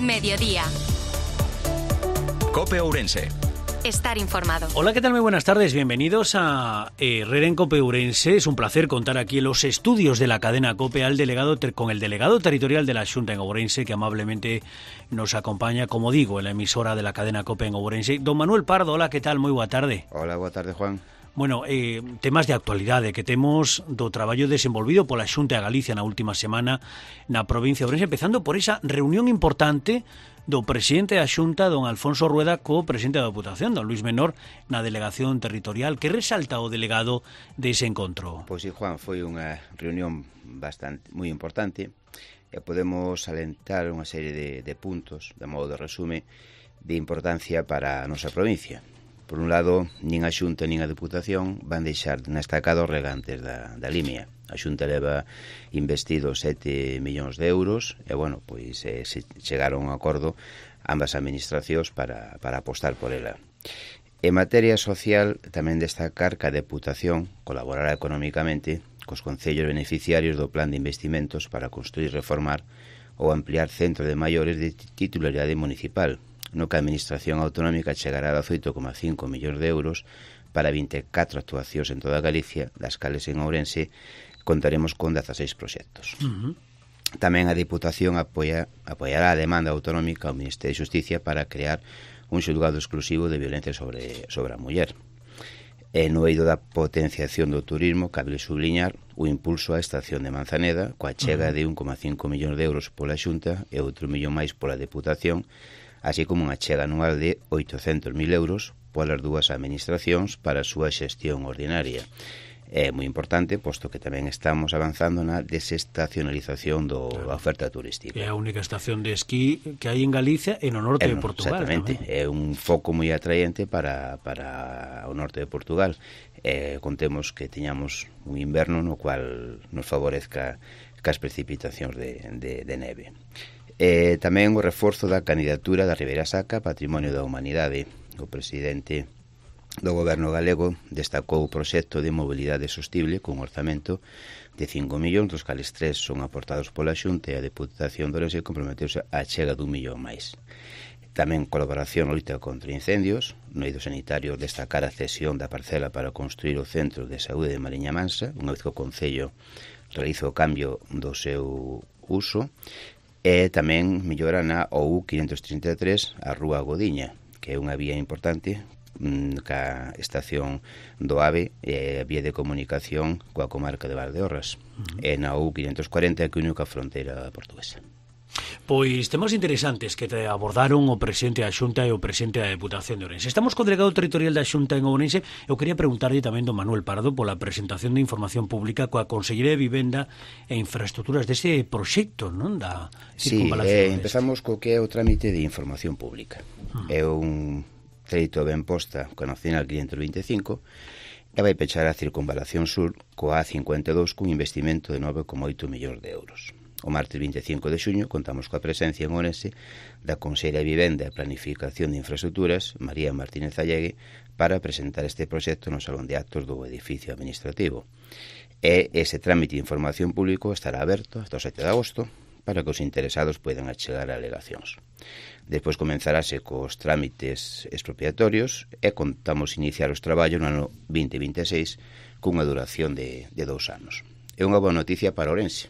Mediodía. COPE Ourense. Estar informado. Hola, ¿qué tal? Muy buenas tardes. Bienvenidos a Herrera en COPE Ourense. Es un placer contar aquí en los estudios de la cadena COPE con el delegado territorial de la Xunta en Ourense, que amablemente nos acompaña, como digo, en la emisora de la cadena COPE en Ourense. Don Manuel Pardo, hola, ¿qué tal? Muy boa tarde. Hola, boa tarde, Juan. Bueno, temas de actualidade que temos do traballo desenvolvido pola Xunta de Galicia na última semana na provincia de Ourense, empezando por esa reunión importante do presidente da Xunta, don Alfonso Rueda, co presidente da Deputación, don Luis Menor, na delegación territorial. Que resalta o delegado dese encontro? Pois sí, Juan, foi unha reunión moi importante e podemos alentar unha serie de puntos, de modo de resume, de importancia para a nosa provincia. Por un lado, nin a Xunta nin a Deputación van deixar na estacada os regantes da Limia. A Xunta leva investido 7 millóns de euros e, bueno, pois se chegaron a un acordo ambas administracións para apostar por ela. En materia social, tamén destacar que a Deputación colaborará económicamente cos concellos beneficiarios do plan de investimentos para construir, reformar ou ampliar centro de maiores de titularidade municipal, no que a Administración Autonómica chegará a 18,5 millóns de euros para 24 actuacións en toda Galicia, das cales en Ourense contaremos con 16 proxectos. Tamén a Diputación apoiará a demanda autonómica ao Ministerio de Xusticia para crear un xulgado exclusivo de violencia sobre a muller. E no eido da potenciación do turismo, cabe subliñar o impulso á estación de Manzaneda, coa chega de 1,5 millóns de euros pola Xunta e outro millón máis pola Deputación, así como unha chega anual de 800.000 euros polas dúas administracións para a súa xestión ordinaria. É moi importante, posto que tamén estamos avanzando na desestacionalización da oferta turística. É a única estación de esquí que hai en Galicia e no norte de Portugal. Exactamente, ¿no? É un foco moi atraente para o norte de Portugal. Contemos que teñamos un inverno no cual nos favorezca as precipitacións de neve. Tamén o reforzo da candidatura da Ribeira Sacra Patrimonio da Humanidade. O presidente do goberno galego destacou o proxecto de mobilidade sostible con un orzamento de 5 millóns, dos cales 3 son aportados pola Xunta e a Deputación de Ourense comprometeuse a chega dun millón máis. Tamén colaboración na loita contra incendios. No eido sanitario destacar a cesión da parcela para construir o Centro de Saúde de Mariña Mansa, unha vez que o Concello realiza o cambio do seu uso. E tamén mellora na OU 533 a Rúa Godiña, que é unha vía importante ca estación do AVE e a vía de comunicación coa comarca de Valdeorras. E na OU 540 que une coa fronteira portuguesa. Pois temas interesantes que te abordaron o presidente da Xunta e o presidente da Deputación de Ourense. Estamos co delegado territorial da Xunta en Ourense. Eu quería preguntarlle tamén do Manuel Pardo pola presentación de información pública coa Consellería de Vivenda e Infraestructuras deste proxecto, non? Da circunvalación. Empezamos co que é o trámite de información pública. É un crédito ben posta con a Nacional 525 e vai pechar a circunvalación sur coa A52 cun investimento de 9,8 millóns de euros. O martes 25 de xuño contamos coa presencia en Ourense da Conselleira de Vivenda e Planificación de Infraestructuras, María Martínez Allegue, para presentar este proxecto no Salón de Actos do edificio administrativo. E ese trámite de información público estará aberto hasta o 7 de agosto para que os interesados poidan achegar alegacións. Despois comenzarase cos trámites expropiatorios e contamos iniciar os traballos no ano 2026 cunha duración de 2 anos. É unha boa noticia para Ourense.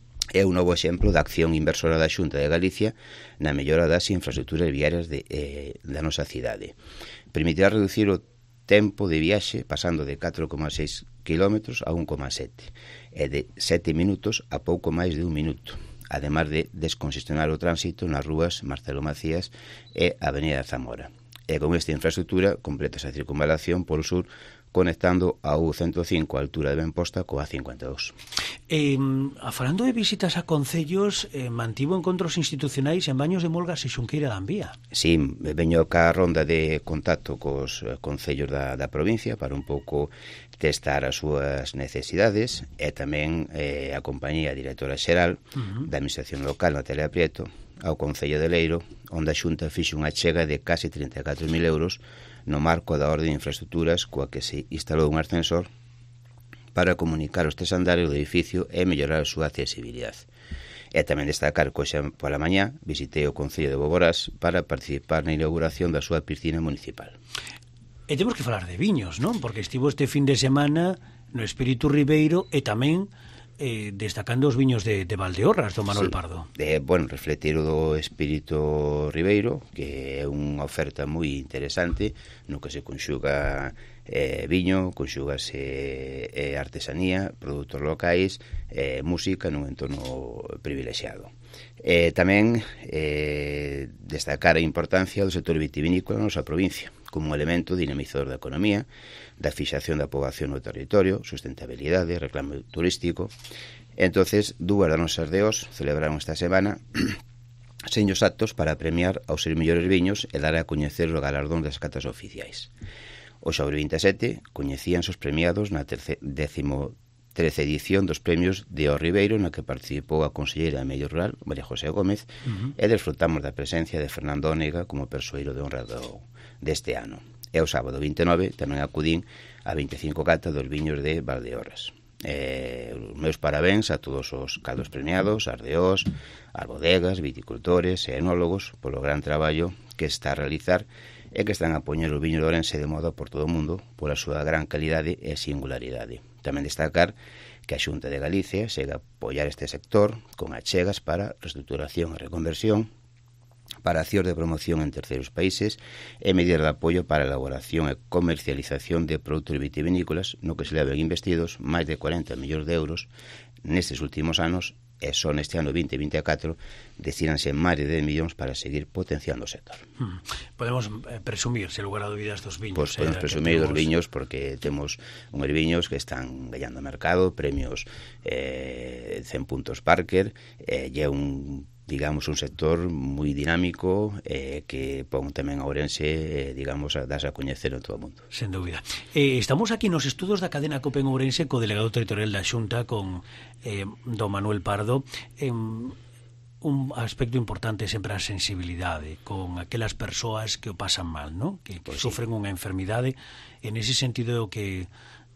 É un novo exemplo da acción inversora da Xunta de Galicia na mellora das infraestructuras viarias da nosa cidade. Permitirá reducir o tempo de viaxe pasando de 4,6 km a 1,7 e de 7 minutos a pouco máis de 1 minuto, además de descongestionar o tránsito nas rúas Marcelo Macías e Avenida Zamora. E con esta infraestructura completa a circunvalación polo sur conectando a U105 a altura de Benposta coa A52. Falando de visitas a concellos, mantivo encontros institucionais en Baños de Molgas e Xunqueira da Envía. Sí, veño ca ronda de contacto cos concellos da provincia para un pouco testar as súas necesidades e tamén a compañía directora xeral da Administración Local, Natalia Prieto, ao Concello de Leiro, onde a Xunta fixe unha chega de case 34.000 euros no marco da orde de infraestructuras coa que se instalou un ascensor para comunicar os 3 andares do edificio e mellorar a súa accesibilidade. E tamén destacar que hoxe pola mañá visitei o Concello de Boborás para participar na inauguración da súa piscina municipal. E temos que falar de viños, non? Porque estivo este fin de semana no Espírito Ribeiro e tamén destacando os viños de Valdeorras, do Manuel Pardo. Bueno, refletir do Espírito Ribeiro, que é unha oferta moi interesante, no que se conxuga viño, conxugase artesanía, produtos locais, música nun entorno privilexiado. Tamén destacar a importancia do sector vitivinícola na nosa provincia, como un elemento dinamizador da economía, da fixación da poboación no territorio, sustentabilidade, reclamo turístico. Entonces, dúas das nosas DEOs celebraron esta semana seños actos para premiar aos seus mellores viños e dar a coñecer o galardón das catas oficiais. O sobre 27 coñecíanse os premiados na 13ª edición dos premios de O Ribeiro, na que participou a conselleira de Medio Rural, María José Gómez, e desfrutamos da presencia de Fernando Ónega como persoeiro de honra deste ano. E o sábado 29 tamén acudín a 25 cata dos viños de Valdeorras. Os meus parabéns a todos os caldos premiados, as DEOs, as bodegas, viticultores e enólogos polo gran traballo que está a realizar e que están a poñer o viño de Ourense de moda por todo o mundo pola súa gran calidade e singularidade. Tamén destacar que a Xunta de Galicia segue a apoiar este sector con achegas para reestruturación e reconversión, para accións de promoción en terceiros países e medidas de apoio para a elaboración e comercialización de produtos vitivinícolas, no que se leven investidos máis de 40 millóns de euros nestes últimos anos, e só neste ano 2024 destinanse máis de 10 millóns para seguir potenciando o sector. Podemos presumir, sen lugar a dúbidas, dos viños. Pois podemos presumir dos viños porque temos unhos viños que están gallando mercado, premios 100 puntos Parker, e é un sector moi dinámico que pon tamén a Ourense, darse a coñecer en todo o mundo. Sen dúbida. Estamos aquí nos estudos da cadena COPE en Ourense co delegado territorial da Xunta, con don Manuel Pardo. Un aspecto importante sempre a sensibilidade con aquelas persoas que o pasan mal, ¿no? Que sofren unha enfermidade. En ese sentido que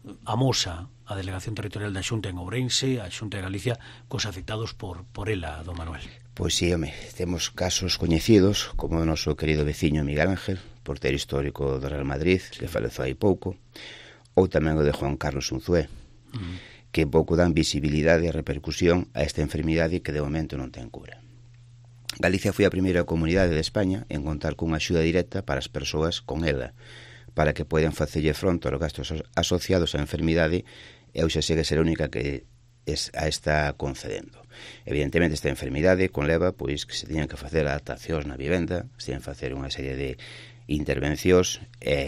amosa a Delegación Territorial da Xunta en Ourense, a Xunta de Galicia, cos afectados por ela, don Manuel. Pois sí, temos casos coñecidos, como o noso querido veciño Miguel Ángel, portero histórico do Real Madrid, que faleceu hai pouco, ou tamén o de Juan Carlos Unzué, que pouco dan visibilidade e repercusión a esta enfermidade que de momento non ten cura. Galicia foi a primeira comunidade de España en contar cunha axuda directa para as persoas con ela, para que poidan facerlle fronte aos gastos asociados á enfermidade, e hoxe segue ser a única que a está concedendo. Evidentemente, esta enfermidade conleva pois que se teñan que facer adaptacións na vivenda, se teñan que facer unha serie de intervencións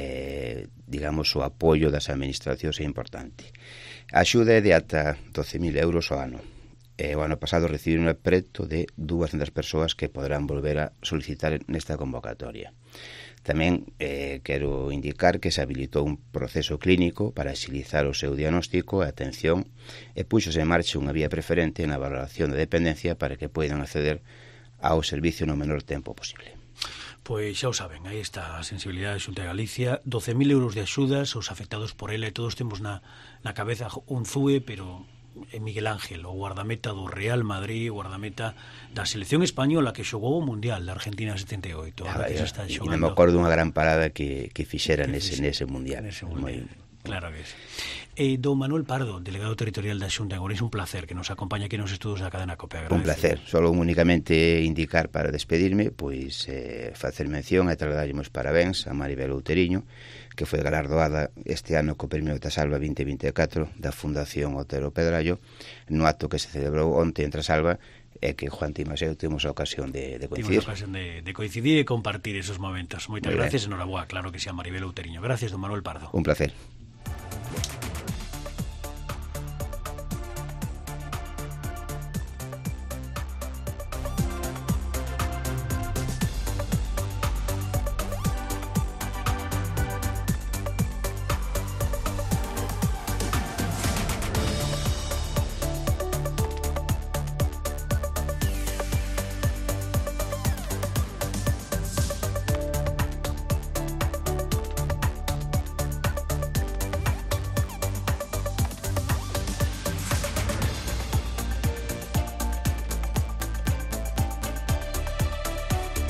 e, o apoio das administracións é importante. A axuda é de ata 12.000 euros ao ano. O ano pasado recibiron preto de 200 persoas que poderán volver a solicitar nesta convocatoria. Tamén quero indicar que se habilitou un proceso clínico para agilizar o seu diagnóstico e atención e puxose en marcha unha vía preferente na valoración de dependencia para que poidan acceder ao servicio no menor tempo posible. Pois xa o saben, aí está a sensibilidade da Xunta de Galicia, 12.000 euros de axudas aos afectados por ela, e todos temos na cabeza un ZUE, pero Miguel Ángel, o guardameta do Real Madrid, o guardameta da selección española que xogou o Mundial da Argentina 78. E me acordo unha gran parada que fixera nese Mundial. Claro que sí. Don Manuel Pardo, delegado territorial da Xunta en Ourense, un placer que nos acompañe aquí nos estudos da cadena COPE. Un placer. Solo únicamente indicar para despedirme, pois facer mención e trasladarlle meus parabéns a Maribel Outeriño, que foi galardoada este ano co Premio Trasalba 2024 da Fundación Otero Pedrallo, no acto que se celebrou onte en Trasalba, e que Juan Timas e eu temos a ocasión de coincidir. Temos a ocasión de coincidir e compartir esos momentos. Moitas gracias, enhoraboa, claro que sea Maribel Outeriño. Gracias, don Manuel Pardo. Un placer.